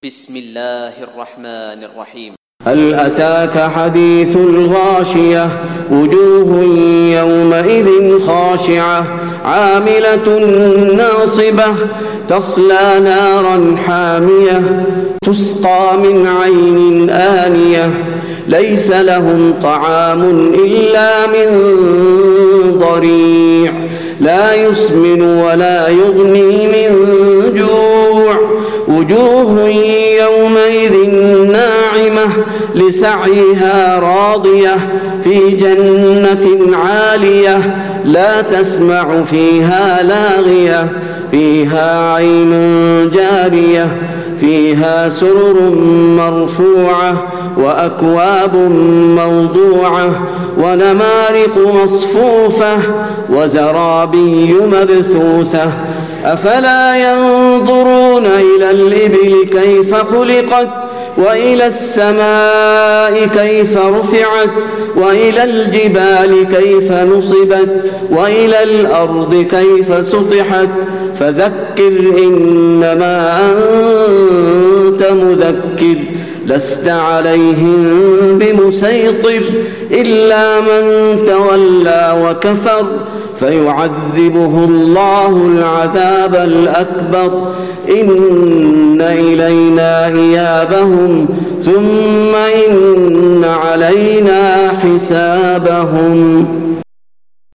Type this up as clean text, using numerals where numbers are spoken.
بسم الله الرحمن الرحيم. هل أتاك حديث الغاشية وجوه يومئذ خاشعة عاملة ناصبة تصلى نارا حامية تسقى من عين آنية ليس لهم طعام إلا من ضريع لا يسمن ولا يغني من جوع وجوه يومئذ ناعمة لسعيها راضية في جنة عالية لا تسمع فيها لاغية فيها عين جارية فيها سرر مرفوعة وأكواب موضوعة ونمارق مصفوفة وزرابي مبثوثة أفلا ينظرون إلى الإبل كيف خلقت وإلى السماء كيف رفعت وإلى الجبال كيف نصبت وإلى الأرض كيف سطحت فذكر إنما أنت مذكر لست عليهم بمسيطر إلا من تولى وكفر فيعذبه الله العذاب الأكبر إن إلينا إيابهم ثم إن علينا حسابهم.